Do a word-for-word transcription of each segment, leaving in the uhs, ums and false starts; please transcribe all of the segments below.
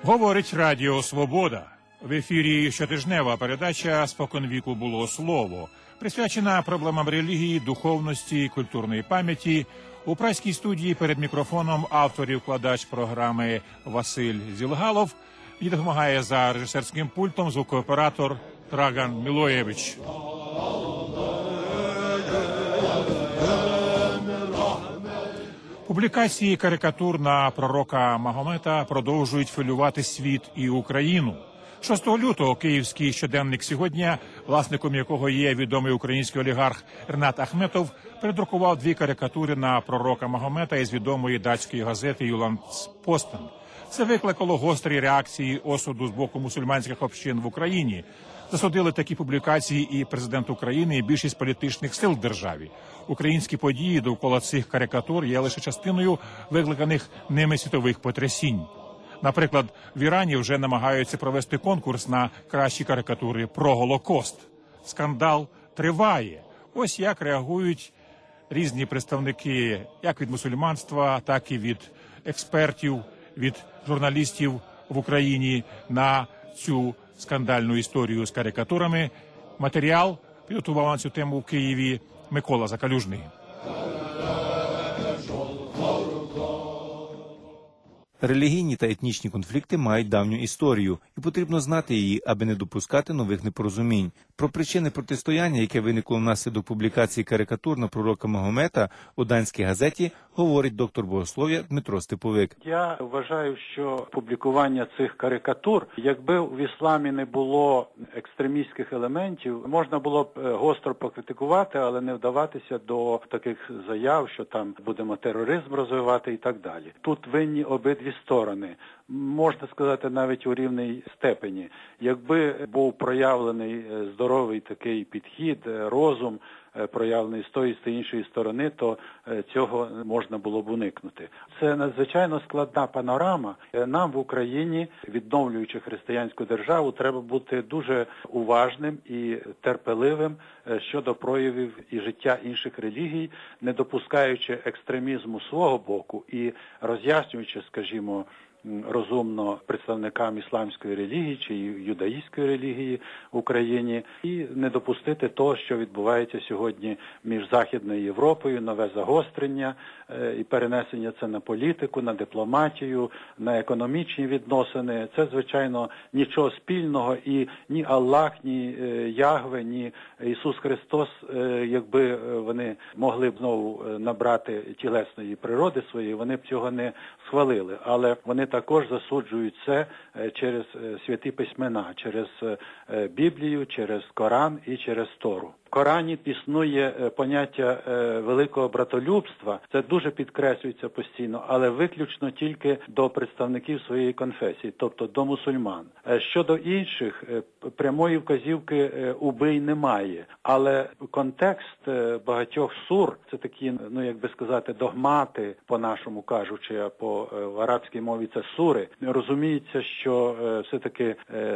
Говорить Радіо Свобода. В ефірі щотижнева передача «Споконвіку було слово», присвячена проблемам релігії, духовності і культурної пам'яті. У празькій студії перед мікрофоном автор і вкладач програми Василь Зілгалов. І допомагає за режисерським пультом звукооператор Драган Мілоєвич. Публікації карикатур на пророка Магомета продовжують хвилювати світ і Україну. шостого лютого київський щоденник «Сьогодні», власником якого є відомий український олігарх Ренат Ахметов, передрукував дві карикатури на пророка Магомета із відомої датської газети «Юландспостен». Це викликало гострі реакції осуду з боку мусульманських общин в Україні. Засудили такі публікації і президент України, і більшість політичних сил в державі. Українські події довкола цих карикатур є лише частиною викликаних ними світових потрясінь. Наприклад, в Ірані вже намагаються провести конкурс на кращі карикатури про Голокост. Скандал триває. Ось як реагують різні представники як від мусульманства, так і від експертів, від журналістів в Україні на цю скандальну історію з карикатурами. Матеріал підготував на цю тему в Києві Микола Закалюжний. Релігійні та етнічні конфлікти мають давню історію, і потрібно знати її, аби не допускати нових непорозумінь. Про причини протистояння, яке виникло внаслідок публікації карикатур на пророка Магомета у данській газеті, говорить доктор богослов'я Дмитро Степовик. Я вважаю, що публікування цих карикатур, якби в ісламі не було екстремістських елементів, можна було б гостро покритикувати, але не вдаватися до таких заяв, що там будемо тероризм розвивати і так далі. Тут винні обидві сторони. Можна сказати, навіть у рівній степені. Якби був проявлений здоровий такий підхід, розум, проявлений з тої, з тієї іншої сторони, то цього можна було б уникнути. Це надзвичайно складна панорама. Нам в Україні, відновлюючи християнську державу, треба бути дуже уважним і терпеливим щодо проявів і життя інших релігій, не допускаючи екстремізму свого боку і роз'яснюючи, скажімо, розумно представникам ісламської релігії чи юдаїстської релігії в Україні і не допустити того, що відбувається сьогодні між Західною Європою, нове загострення і перенесення це на політику, на дипломатію, на економічні відносини. Це, звичайно, нічого спільного і ні Аллах, ні Ягве, ні Ісус Христос, якби вони могли б знову набрати тілесної природи своєї, вони б цього не схвалили. Але вони також засуджують це через святі письмена, через Біблію, через Коран і через Тору. В Корані існує поняття великого братолюбства, це дуже підкреслюється постійно, але виключно тільки до представників своєї конфесії, тобто до мусульман. Щодо інших, прямої вказівки «убий» немає, але контекст багатьох сур, це такі, ну як би сказати, догмати, по-нашому кажучи, а по в арабській мові це сури, розуміється, що все-таки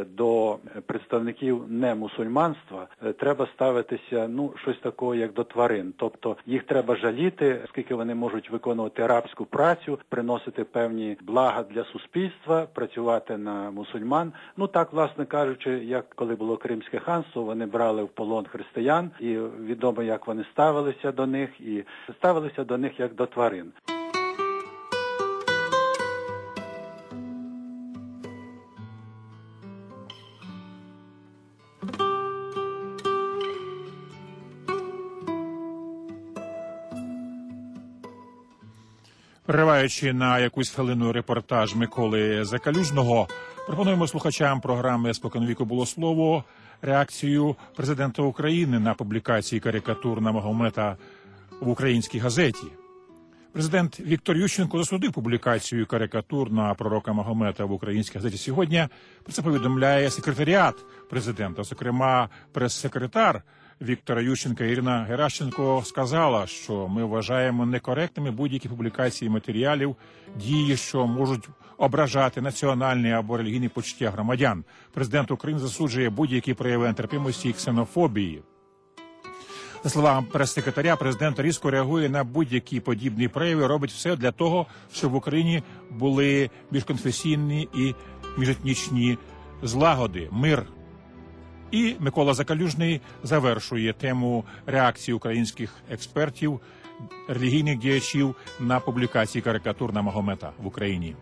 до представників немусульманства треба ставитися ну, щось такого, як до тварин. Тобто їх треба жаліти, оскільки вони можуть виконувати рабську працю, приносити певні блага для суспільства, працювати на мусульман. Ну так, власне кажучи, як коли було Кримське ханство, вони брали в полон християн, і відомо, як вони ставилися до них, і ставилися до них як до тварин. Перериваючи на якусь хвилину репортаж Миколи Закалюжного, пропонуємо слухачам програми «Споконвіку було слово» реакцію президента України на публікації карикатур на Магомета в українській газеті. Президент Віктор Ющенко засудив публікацію карикатур на пророка Магомета в українській газеті «Сьогодні». Про це повідомляє секретаріат президента, зокрема прес-секретар Віктора Ющенка Ірина Геращенко сказала, що ми вважаємо некоректними будь-які публікації матеріалів, дії, що можуть ображати національні або релігійні почуття громадян. Президент України засуджує будь-які прояви нетерпимості і ксенофобії. За словами прес-секретаря, президент різко реагує на будь-які подібні прояви, робить все для того, щоб в Україні були більш конфесійні і міжетнічні злагоди, мир. І Микола Закалюжний завершує тему реакції українських експертів, релігійних діячів на публікації карикатур на Магомета в Україні.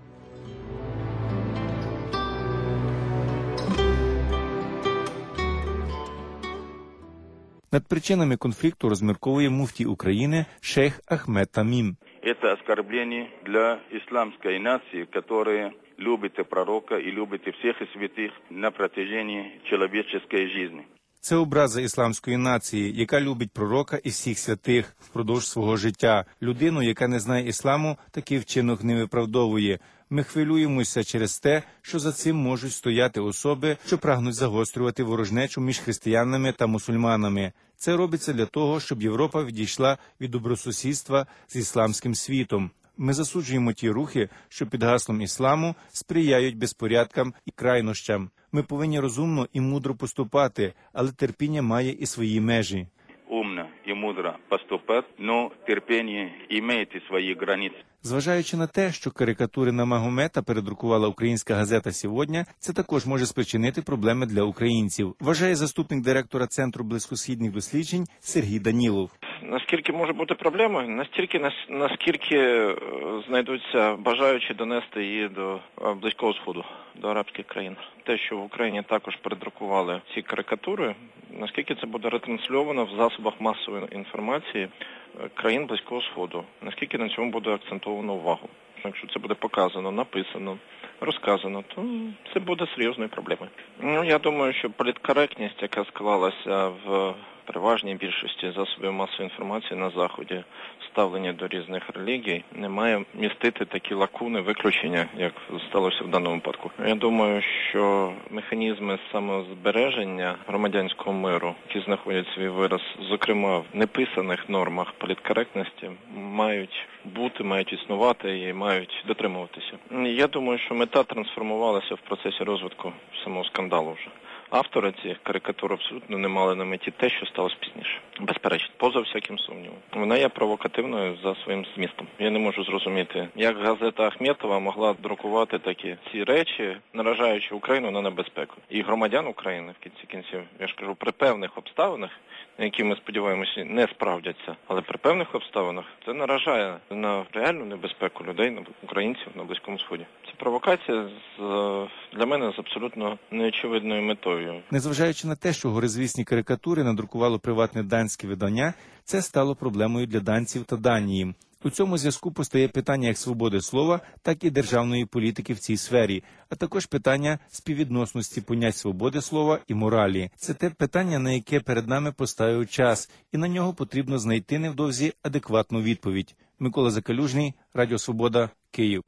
Над причинами конфлікту розмірковує муфтій України шейх Ахмед Тамім. Это оскорбление для исламской нации, которая любит пророка и любит всех святых на протяжении человеческой жизни. Це образа ісламської нації, яка любить пророка і всіх святих впродовж свого життя. Людину, яка не знає ісламу, такий вчинок не виправдовує. Ми хвилюємося через те, що за цим можуть стояти особи, що прагнуть загострювати ворожнечу між християнами та мусульманами. Це робиться для того, щоб Європа відійшла від добросусідства з ісламським світом. Ми засуджуємо ті рухи, що під гаслом ісламу сприяють безпорядкам і крайнощам. Ми повинні розумно і мудро поступати, але терпіння має і свої межі. Умно и мудро поступать, но терпение имеет свои границы. Зважаючи на те, що карикатури на Магомета передрукувала українська газета «Сьогодні», це також може спричинити проблеми для українців, вважає заступник директора Центру близькосхідних досліджень Сергій Данілов. Наскільки може бути проблемою? Настільки, наскільки знайдуться бажаючі донести її до Близького Сходу, до арабських країн. Те, що в Україні також передрукували ці карикатури, наскільки це буде ретрансльовано в засобах масової інформації країн Близького Сходу, наскільки на цьому буде акцентовано увагу. Якщо це буде показано, написано, розказано, то це буде серйозною проблемою. Ну, я думаю, що політкоректність, яка склалася в переважній більшості засобів масової інформації на Заході, ставлення до різних релігій, не має містити такі лакуни, виключення, як сталося в даному випадку. Я думаю, що механізми самозбереження громадянського миру, які знаходять свій вираз, зокрема в неписаних нормах політкоректності, мають бути, мають існувати і мають дотримуватися. Я думаю, що мета трансформувалася в процесі розвитку самого скандалу вже. Автори цих карикатур абсолютно не мали на меті те, що сталося пізніше. Безперечно, поза всяким сумнівом. Вона є провокативною за своїм змістом. Я не можу зрозуміти, як газета Ахметова могла друкувати такі ці речі, наражаючи Україну на небезпеку. І громадян України, в кінці кінців, я ж кажу, при певних обставинах, на які ми сподіваємося не справдяться, але при певних обставинах це наражає на реальну небезпеку людей, на українців на Близькому Сході. Це провокація з, для мене з абсолютно неочевидною метою. Незважаючи на те, що горизвісні карикатури надрукувало приватне данське видання, це стало проблемою для данців та Данії. У цьому зв'язку постає питання як свободи слова, так і державної політики в цій сфері, а також питання співвідносності понять свободи слова і моралі. Це те питання, на яке перед нами поставив час, і на нього потрібно знайти невдовзі адекватну відповідь. Микола Закалюжний, Радіо Свобода, Київ.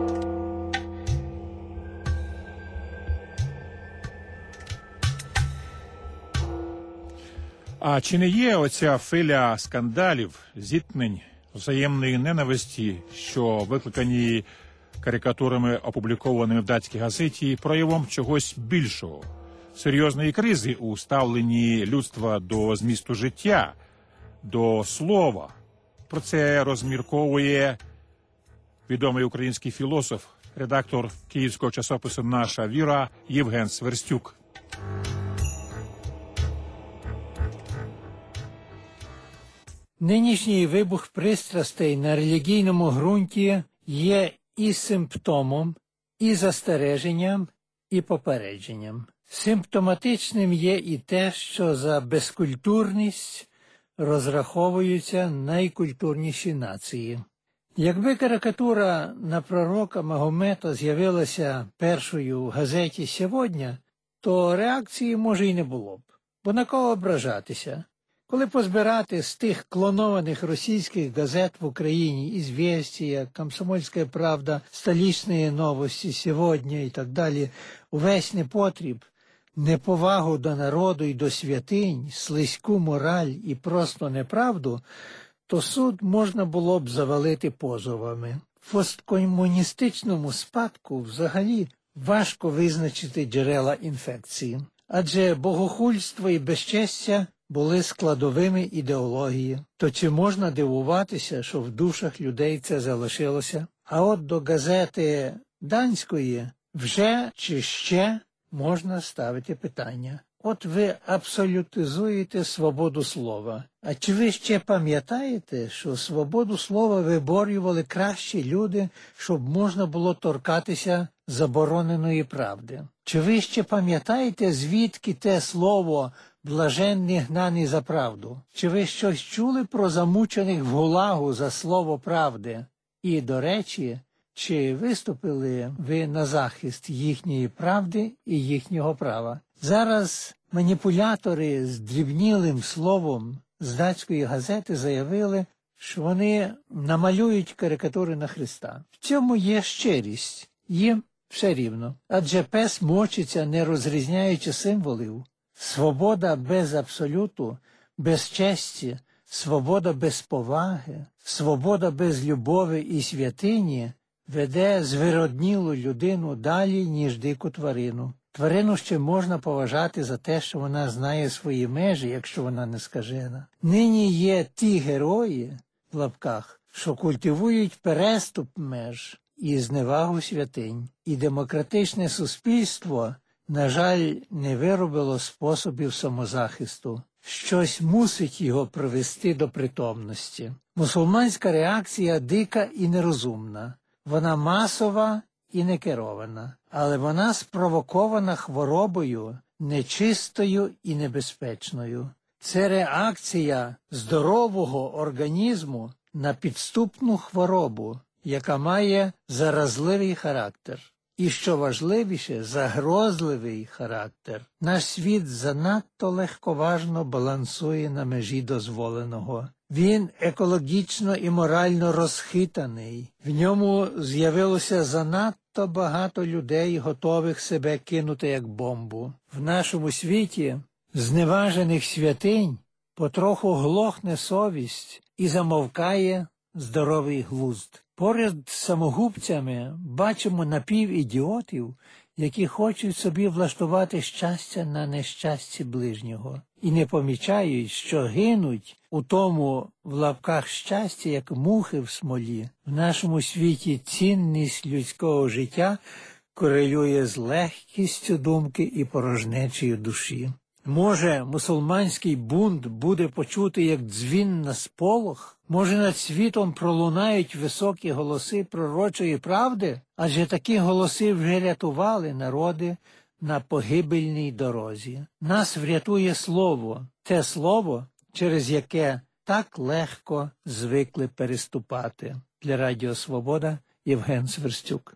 А чи не є оця хвиля скандалів, зіткнень, взаємної ненависті, що викликані карикатурами, опублікованими в датській газеті, проявом чогось більшого, серйозної кризи у ставленні людства до змісту життя, до слова? Про це розмірковує відомий український філософ, редактор київського часопису «Наша віра» Євген Сверстюк. Нинішній вибух пристрастей на релігійному ґрунті є і симптомом, і застереженням, і попередженням. Симптоматичним є і те, що за безкультурність розраховуються найкультурніші нації. Якби карикатура на пророка Магомета з'явилася першою в газеті «Сьогодні», то реакції, може, і не було б. Бо на кого ображатися? Коли позбирати з тих клонованих російських газет в Україні «Ізвєстія», «Комсомольська правда», «Столичні новості», «Сьогодні» і так далі, увесь непотріб, неповагу до народу і до святинь, слизьку мораль і просто неправду, то суд можна було б завалити позовами. В посткомуністичному спадку взагалі важко визначити джерела інфекції, адже богохульство і безчестя були складовими ідеології. То чи можна дивуватися, що в душах людей це залишилося? А от до газети данської вже чи ще можна ставити питання. От ви абсолютизуєте свободу слова. А чи ви ще пам'ятаєте, що свободу слова виборювали кращі люди, щоб можна було торкатися забороненої правди? Чи ви ще пам'ятаєте, звідки те слово «блаженні гнані за правду»? Чи ви щось чули про замучених в ГУЛАГу за слово правди? І, до речі, чи виступили ви на захист їхньої правди і їхнього права? Зараз маніпулятори з дрібнілим словом з датської газети заявили, що вони намалюють карикатури на Христа. В цьому є щирість. Їм все рівно. Адже пес мочиться, не розрізняючи символів. Свобода без абсолюту, без честі, свобода без поваги, свобода без любові і святині веде звироднілу людину далі, ніж дику тварину. Тварину ще можна поважати за те, що вона знає свої межі, якщо вона не скажена. Нині є ті герої, в лапках, що культивують переступ меж і зневагу святинь. І демократичне суспільство, на жаль, не виробило способів самозахисту. Щось мусить його привести до притомності. Мусульманська реакція дика і нерозумна. Вона масова і некерована, але вона спровокована хворобою, нечистою і небезпечною. Це реакція здорового організму на підступну хворобу, яка має заразливий характер. І, що важливіше, загрозливий характер. Наш світ занадто легковажно балансує на межі дозволеного. Він екологічно і морально розхитаний. В ньому з'явилося занадто багато людей, готових себе кинути як бомбу. В нашому світі зневажених святинь потроху глохне совість і замовкає здоровий глузд. Поряд з самогубцями бачимо напівідіотів, які хочуть собі влаштувати щастя на нещасті ближнього. І не помічають, що гинуть у тому в лапках щастя, як мухи в смолі. В нашому світі цінність людського життя корелює з легкістю думки і порожнечею душі. Може, мусульманський бунт буде почути як дзвін на сполох? Може, над світом пролунають високі голоси пророчої правди? Адже такі голоси вже рятували народи на погибельній дорозі. Нас врятує слово, те слово, через яке так легко звикли переступати. Для Радіо Свобода Євген Сверстюк.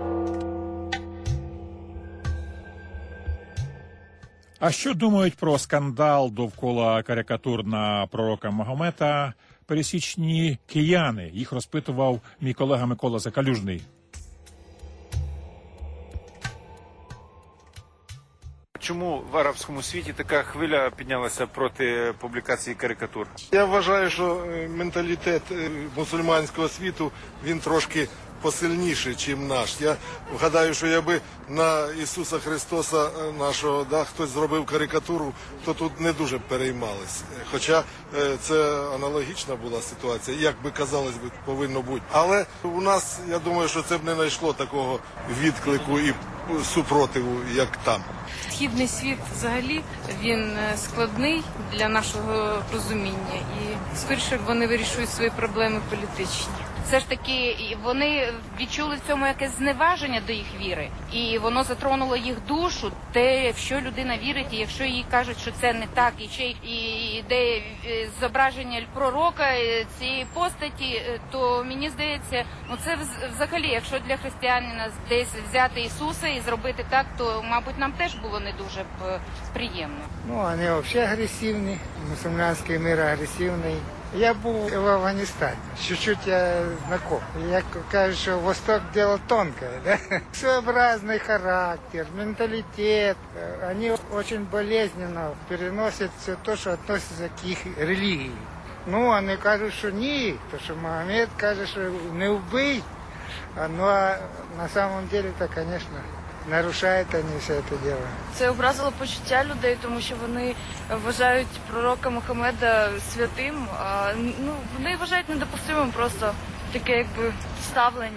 А що думають про скандал довкола карикатур на пророка Магомета пересічні кияни? Їх розпитував мій колега Микола Закалюжний. Чому в арабському світі така хвиля піднялася проти публікації карикатур? Я вважаю, що менталітет мусульманського світу, він трошки посильніший, ніж наш. Я вгадаю, що якби на Ісуса Христоса нашого, да, хтось зробив карикатуру, то тут не дуже переймались. Хоча це аналогічна була ситуація, як би казалось би, повинно бути. Але у нас, я думаю, що це б не знайшло такого відклику і супротиву, як там. Східний світ взагалі він складний для нашого розуміння і скоріше вони вирішують свої проблеми політичні. Все ж таки вони відчули в цьому якесь зневаження до їх віри, і воно затронуло їх душу, те, в що людина вірить, і якщо їй кажуть, що це не так, і ще й йде зображення пророка цієї постаті, то мені здається, ну це взагалі, якщо для християнина десь взяти Ісуса і зробити так, то, мабуть, нам теж було не дуже б приємно. Ну, вони взагалі агресивні, мусульманський мир агресивний. Я був в Афганистані, чуть-чуть я знаком. Я кажу, що Восток – дело тонкое, да? Своеобразный характер, менталитет. Они очень болезненно переносят все то, что относится к их религии. Ну, вони кажуть, що ні, то що Магомед каже, що не вбий. Ну, а на самом деле, то, конечно, нарушають вони все це діло. Це образило почуття людей, тому що вони вважають пророка Мухаммеда святим. А, ну, вони вважають недопустимим просто таке якби ставлення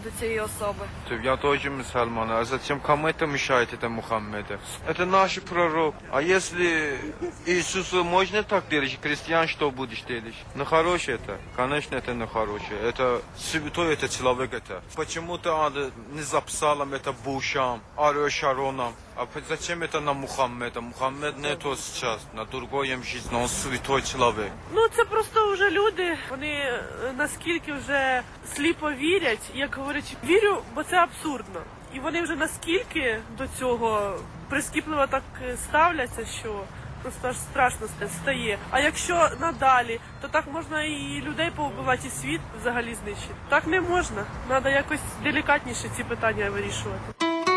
до цієї особи. Я тоже мусульман, а зачем кому это мешает, это Мухаммеда? Это наш пророк. А если Иисусу можно так делать, христиан что будешь делать? Ну хорошее это, конечно это не хорошее. Это святой, это человек это. Почему-то он не записал это Бушам, Арио Шароном. А зачем это на Мухаммеда? Мухаммед не то сейчас, на другоєм жизнь, он святой чоловік. Ну це просто вже люди, вони наскільки вже сліпо вірять, як говорять, вірю, бо це абсурдно. І вони вже наскільки до цього прискіпливо так ставляться, що просто аж страшно стає. А якщо надалі, то так можна і людей повбивати, і світ взагалі знищити. Так не можна. Треба якось делікатніше ці питання вирішувати.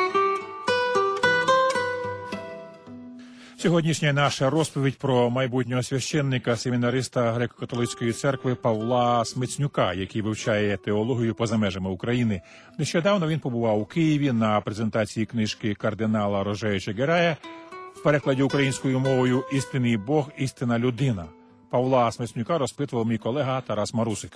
Сьогоднішня наша розповідь про майбутнього священника, семінариста Греко-католицької церкви Павла Смицнюка, який вивчає теологію поза межами України. Нещодавно він побував у Києві на презентації книжки кардинала Рожея Чегерая в перекладі українською мовою «Істинний Бог, істинна людина». Павла Смицнюка розпитував мій колега Тарас Марусик.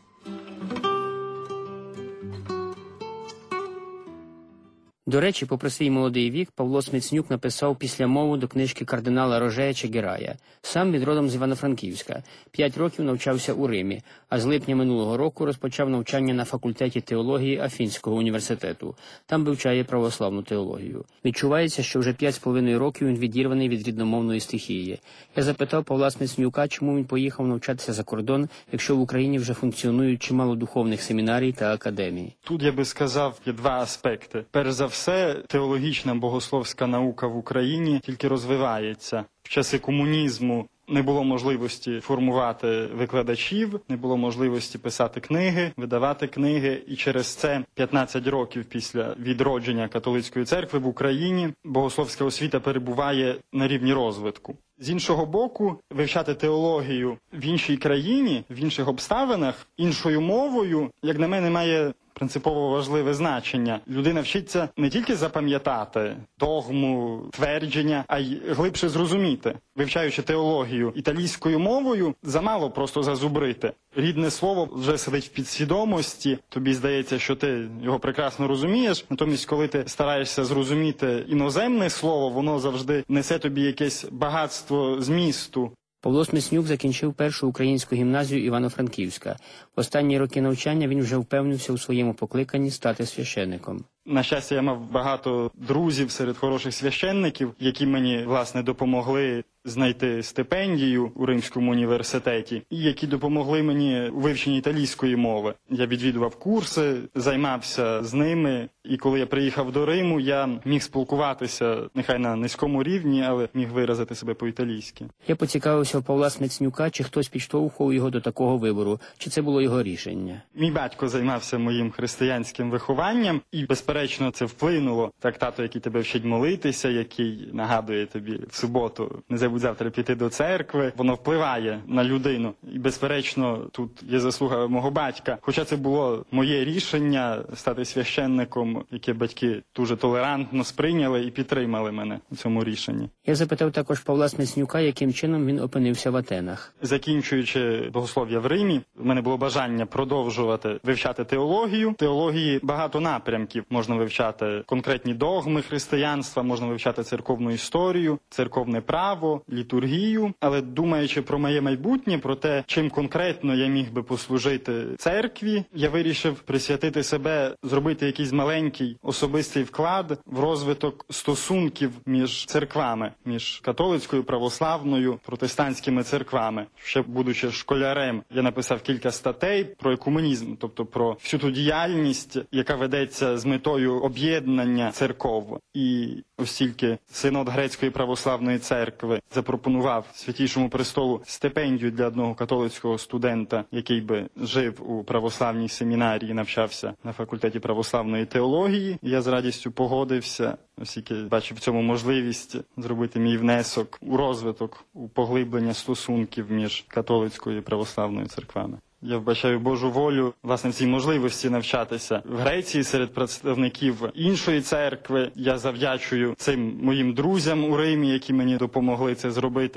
До речі, попри свій молодий вік, Павло Смицнюк написав післямову до книжки кардинала Рожея Чегерая. Сам він родом з Івано-Франківська. П'ять років навчався у Римі, а з липня минулого року розпочав навчання на факультеті теології Афінського університету. Там вивчає православну теологію. Відчувається, що вже п'ять з половиною років він відірваний від рідномовної стихії. Я запитав Павла Смицнюка, чому він поїхав навчатися за кордон, якщо в Україні вже функціонують чимало духовних семінарій та академій. Тут я би сказав, є два аспекти. Перш за все, теологічна богословська наука в Україні тільки розвивається. В часи комунізму не було можливості формувати викладачів, не було можливості писати книги, видавати книги. І через це п'ятнадцять років після відродження католицької церкви в Україні богословська освіта перебуває на рівні розвитку. З іншого боку, вивчати теологію в іншій країні, в інших обставинах, іншою мовою, як на мене, має принципово важливе значення. Людина вчиться не тільки запам'ятати догму, твердження, а й глибше зрозуміти. Вивчаючи теологію італійською мовою, замало просто зазубрити. Рідне слово вже сидить в підсвідомості, тобі здається, що ти його прекрасно розумієш, натомість, коли ти стараєшся зрозуміти іноземне слово, воно завжди несе тобі якесь багатство змісту. Павло Смицнюк закінчив першу українську гімназію Івано-Франківська. В останні роки навчання він вже впевнився у своєму покликанні стати священником. На щастя, я мав багато друзів серед хороших священників, які мені, власне, допомогли знайти стипендію у Римському університеті, і які допомогли мені у вивченні італійської мови. Я відвідував курси, займався з ними, і коли я приїхав до Риму, я міг спілкуватися, нехай на низькому рівні, але міг виразити себе по-італійськи. Я поцікавився у Павла Смицнюка, чи хтось підштовхував його до такого вибору, чи це було його рішення. Мій батько займався моїм християнським вихованням, і, безперечно, це вплинуло. Так, тато, який тебе вчить молитися, який нагадує тобі в суботу не забудь завтра піти до церкви, воно впливає на людину. І, безперечно, тут є заслуга мого батька. Хоча це було моє рішення стати священником, яке батьки дуже толерантно сприйняли і підтримали мене у цьому рішенні. Я запитав також Павла Смицнюка, яким чином він опинився в Атенах. Закінчуючи богослов'я в Римі, в мене було бажання продовжувати вивчати теологію. Теології багато напрямків. Можна вивчати конкретні догми християнства, можна вивчати церковну історію, церковне право, літургію. Але думаючи про моє майбутнє, про те, чим конкретно я міг би послужити церкві, я вирішив присвятити себе, зробити якийсь маленький особистий вклад в розвиток стосунків між церквами, між католицькою, православною, протестантськими церквами. Ще будучи школярем, я написав кілька статей про екуменізм, тобто про всю ту діяльність, яка ведеться з метою об'єднання церков. І ось тільки Синод Грецької православної церкви запропонував Святійшому престолу стипендію для одного католицького студента, який би жив у православній семінарії, навчався на факультеті православної теології. Я з радістю погодився, оскільки бачив в цьому можливість зробити мій внесок у розвиток, у поглиблення стосунків між католицькою і православною церквами. Я вбачаю Божу волю, власне, в цій можливості навчатися в Греції серед представників іншої церкви. Я завдячую цим моїм друзям у Римі, які мені допомогли це зробити.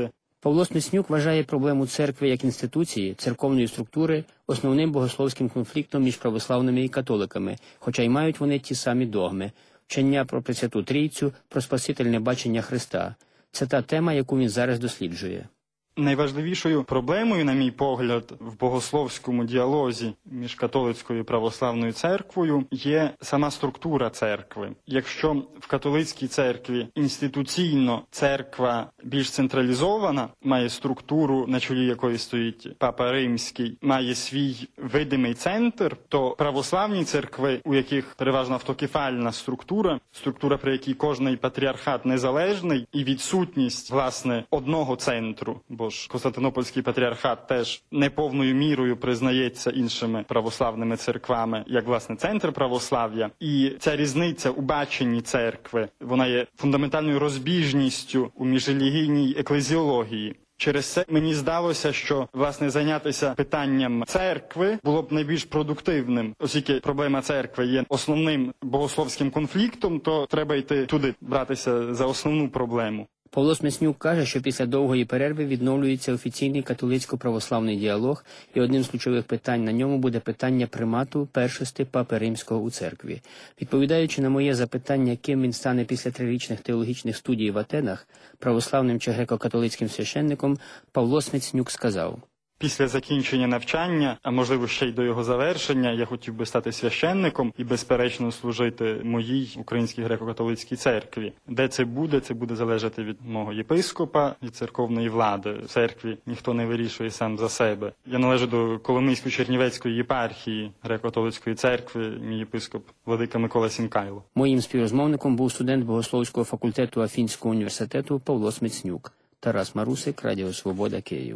Павло Сміцнюк вважає проблему церкви як інституції, церковної структури основним богословським конфліктом між православними і католиками, хоча й мають вони ті самі догми – вчення про Пресвяту Трійцю, про спасительне бачення Христа. Це та тема, яку він зараз досліджує. Найважливішою проблемою, на мій погляд, в богословському діалозі між католицькою і православною церквою є сама структура церкви. Якщо в католицькій церкві інституційно церква більш централізована, має структуру, на чолі якої стоїть Папа Римський, має свій видимий центр, то православні церкви, у яких переважно автокефальна структура, структура, при якій кожний патріархат незалежний, і відсутність, власне, одного центру, бо ж Константинопольський патріархат теж неповною мірою признається іншими православними церквами, як, власне, центр православ'я. І ця різниця у баченні церкви, вона є фундаментальною розбіжністю у міжрелігійній еклезіології. Через це мені здалося, що, власне, зайнятися питанням церкви було б найбільш продуктивним. Оскільки проблема церкви є основним богословським конфліктом, то треба йти туди, братися за основну проблему. Павло Сміцнюк каже, що після довгої перерви відновлюється офіційний католицько-православний діалог, і одним з ключових питань на ньому буде питання примату першости Папи Римського у церкві. Відповідаючи на моє запитання, ким він стане після трирічних теологічних студій в Атенах, православним чи греко-католицьким священником, Павло Сміцнюк сказав: Після закінчення навчання, а можливо ще й до його завершення, я хотів би стати священником і, безперечно, служити моїй українській греко-католицькій церкві. Де це буде, це буде залежати від мого єпископа і церковної влади. В церкві ніхто не вирішує сам за себе. Я належу до Коломийсько-Чернівецької єпархії греко-католицької церкви, мій єпископ владика Микола Сінкайло. Моїм співрозмовником був студент Богословського факультету Афінського університету Павло Сміцнюк. Тарас Марусик, Радіо Свобода, Київ.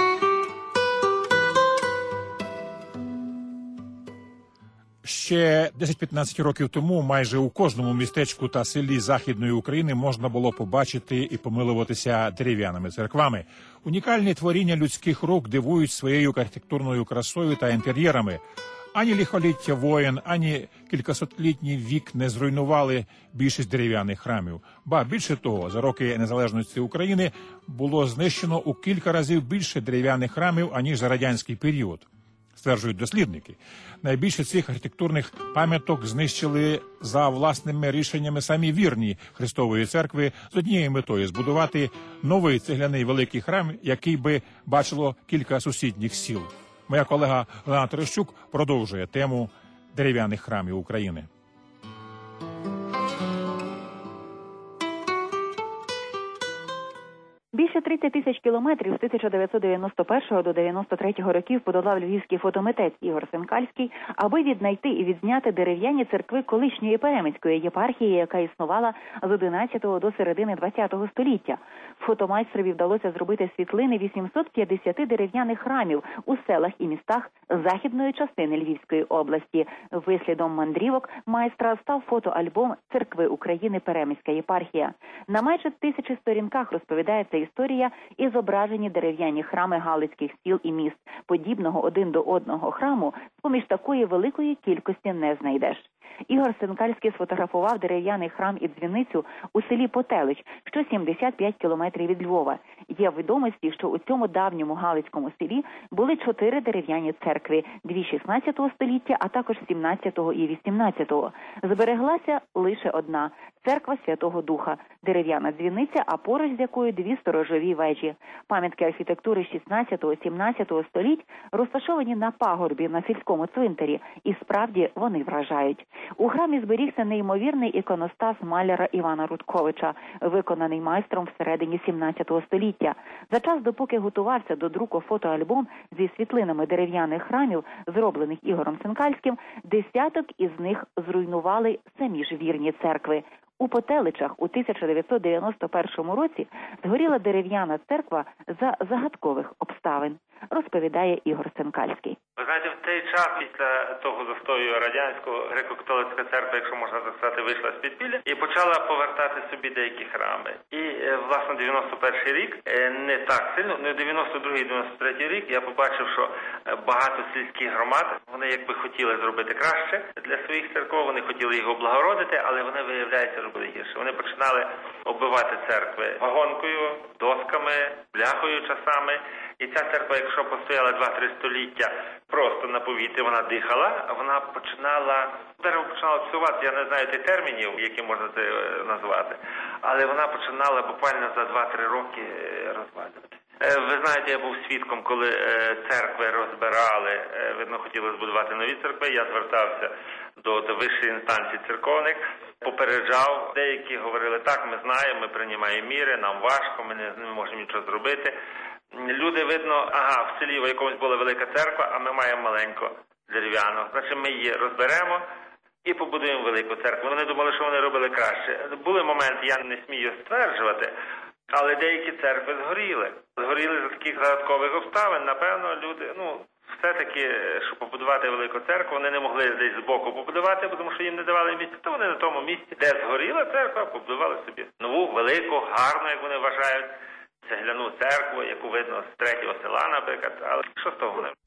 Ще десять-п'ятнадцять років тому майже у кожному містечку та селі Західної України можна було побачити і помилуватися дерев'яними церквами. Унікальні творіння людських рук дивують своєю архітектурною красою та інтер'єрами. Ані лихоліття воєн, ані кількасотлітній вік не зруйнували більшість дерев'яних храмів. Ба, більше того, за роки незалежності України було знищено у кілька разів більше дерев'яних храмів, аніж за радянський період, стверджують дослідники. Найбільше цих архітектурних пам'яток знищили за власними рішеннями самі вірні Христової церкви з однією метою – збудувати новий цегляний великий храм, який би бачило кілька сусідніх сіл. Моя колега Лена Терещук продовжує тему дерев'яних храмів України. Більше тридцять тисяч кілометрів з тисяча дев'ятсот дев'яносто першого до дев'яносто третього років подолав львівський фотомитець Ігор Сенкальський, аби віднайти і відзняти дерев'яні церкви колишньої Перемицької єпархії, яка існувала з одинадцятого до середини двадцятого століття. Фотомайстрові вдалося зробити світлини вісімсот п'ятдесят дерев'яних храмів у селах і містах західної частини Львівської області. Вислідом мандрівок майстра став фотоальбом «Церкви України. Перемицька єпархія». На майже тисячі сторінках розповідається історія і зображені дерев'яні храми галицьких сіл і міст. Подібного один до одного храму з-поміж такої великої кількості не знайдеш. Ігор Сенкальський сфотографував дерев'яний храм і дзвіницю у селі Потелич, що сімдесят п'ять кілометрів від Львова. Є відомості, що у цьому давньому галицькому селі були чотири дерев'яні церкви – дві шістнадцятого століття, а також сімнадцятого і вісімнадцятого. Збереглася лише одна – церква Святого Духа, дерев'яна дзвіниця, а поруч з якою дві сторожові вежі. Пам'ятки архітектури шістнадцятого-сімнадцятого століть розташовані на пагорбі на сільському цвинтарі, і справді вони вражають. У храмі зберігся неймовірний іконостас маляра Івана Рудковича, виконаний майстром всередині сімнадцятого століття. За час, допоки готувався до друку фотоальбом зі світлинами дерев'яних храмів, зроблених Ігорем Сенкальським, десяток із них зруйнували самі ж вірні церкви. У Потеличах у тисяча дев'ятсот дев'яносто першому році згоріла дерев'яна церква за загадкових обставин. розповідає Ігор Сенкальський. Ви знаєте, в той час, після того застою радянського, греко-католицька церква, якщо можна так сказати, вийшла з підпілля і почала повертати собі деякі храми. І, власне, дев'яносто перший рік, не так сильно, не дев'яносто другий - дев'яносто третій рік, я побачив, що багато сільських громад, вони якби хотіли зробити краще для своїх церков, вони хотіли їх облагородити, але вони, виявляється, робили гірше. Вони починали оббивати церкви вагонкою, досками, бляхою часами. І ця церква, якщо постояла два-три століття просто на повітрі, вона дихала, вона починала, дерево починало псувати, я не знаю тих термінів, які можна це назвати, але вона починала буквально за два-три роки розвалювати. Ви знаєте, я був свідком, коли церкви розбирали, видно, хотіли збудувати нові церкви, я звертався до, до вищої інстанції церковних, попереджав, деякі говорили, так, ми знаємо, ми приймаємо міри, нам важко, ми не, не можемо нічого зробити. Люди, видно, ага, в селі в якомусь була велика церква, а ми маємо маленьку дерев'яну. Значить, ми її розберемо і побудуємо велику церкву. Вони думали, що вони робили краще. Були моменти, я не смію стверджувати, але деякі церкви згоріли. Згоріли за таких загадкових обставин. Напевно, люди, ну, все-таки, щоб побудувати велику церкву, вони не могли десь збоку побудувати, тому що їм не давали місця. То вони на тому місці, де згоріла церква, побудували собі нову, велику, гарну, як вони вважають, цегляну церкву, яку видно з третього села, наприклад, але що з того не?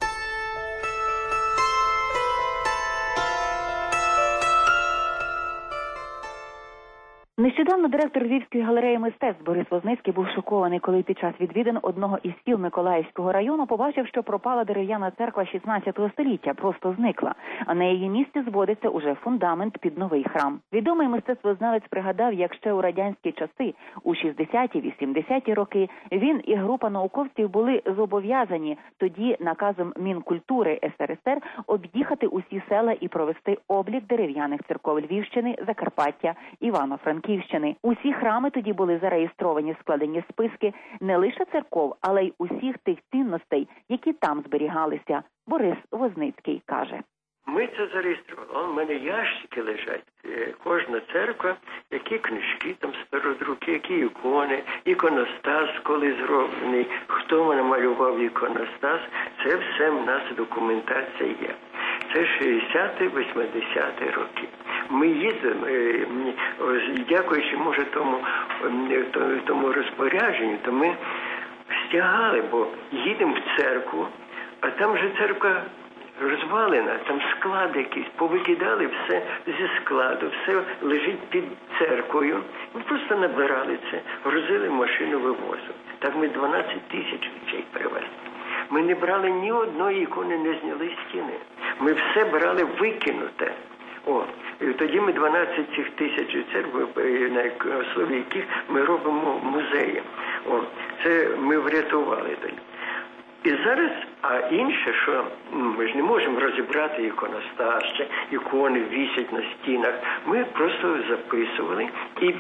Нещодавно директор Львівської галереї мистецтв Борис Возницький був шокований, коли під час відвідин одного із сіл Миколаївського району побачив, що пропала дерев'яна церква шістнадцятого століття, просто зникла, а на її місці зводиться уже фундамент під новий храм. Відомий мистецтвознавець пригадав, як ще у радянські часи, у шістдесяті-вісімдесяті роки, він і група науковців були зобов'язані тоді наказом Мінкультури ес ер ес ер об'їхати усі села і провести облік дерев'яних церков Львівщини, Закарпаття, Івано-Франківщини. Усі храми тоді були зареєстровані, складені списки не лише церков, але й усіх тих цінностей, які там зберігалися. Борис Возницький каже. Ми це зареєстрували. У мене ящики лежать. Кожна церква, які книжки там стародруки, які ікони, іконостас, коли зроблений, хто намалював іконостас, це все в нас документація є. Це шістдесяті-вісімдесяті роки. Ми їздимо, дякуючи, може, тому, тому розпорядженню, то ми стягали, бо їдемо в церкву, а там же церква розвалена, там склад якийсь, повикидали все зі складу, все лежить під церквою. Ми просто набирали це, грузили в машину, вивозили. Так ми дванадцять тисяч речей привезли. Ми не брали ні одної ікони, не зняли стіни. Ми все брали викинуте. О, і тоді ми дванадцять цих тисяч церкв, на основі яких ми робимо музеї. О, це ми врятували тоді. І зараз, а інше, що ми ж не можемо розібрати іконостас, ще ікони вісять на стінах. Ми просто записували і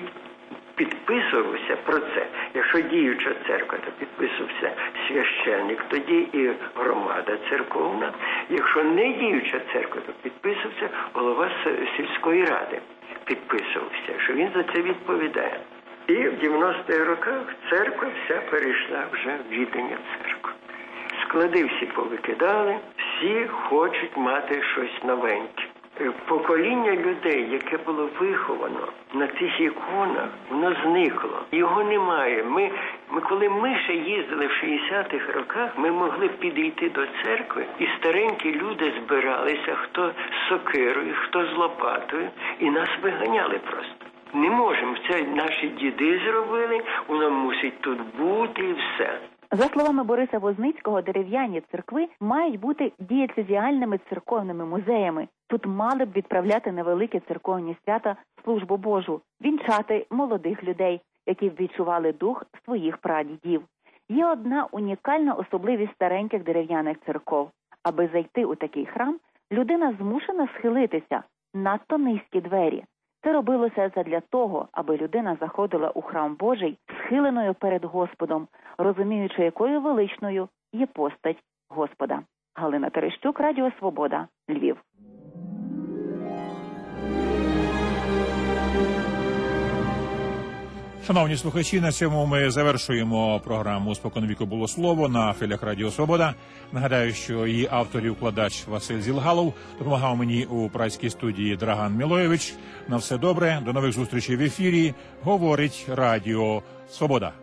підписувався про це. Якщо діюча церква, то підписувався священник, тоді і громада церковна. Якщо не діюча церква, то підписувався голова сільської ради. Підписувався, що він за це відповідає. І в дев'яностих роках церква вся перейшла вже в відання церкви. Склади всі повикидали, всі хочуть мати щось новеньке. Покоління людей, яке було виховано на цих іконах, воно зникло. Його немає. Ми, ми коли ми ще їздили в шістдесятих роках, ми могли підійти до церкви, і старенькі люди збиралися, хто з сокирою, хто з лопатою, і нас виганяли просто. Не можемо. Це наші діди зробили, воно мусить тут бути і все. За словами Бориса Возницького, дерев'яні церкви мають бути дієцезіальними церковними музеями. Тут мали б відправляти на великі церковні свята службу Божу, вінчати молодих людей, які б відчували дух своїх прадідів. Є одна унікальна особливість стареньких дерев'яних церков. Аби зайти у такий храм, людина змушена схилитися, надто низькі двері. Це робилося задля того, аби людина заходила у храм Божий схиленою перед Господом, розуміючи, якою величною є постать Господа. Галина Терещук, Радіо Свобода, Львів. Шановні слухачі, на цьому ми завершуємо програму «Споконвіку було слово» на хвилях Радіо Свобода. Нагадаю, що її автор і укладач Василь Зілгалов допомагав мені у празькій студії Драган Мілоєвич. На все добре, до нових зустрічей в ефірі. Говорить Радіо Свобода.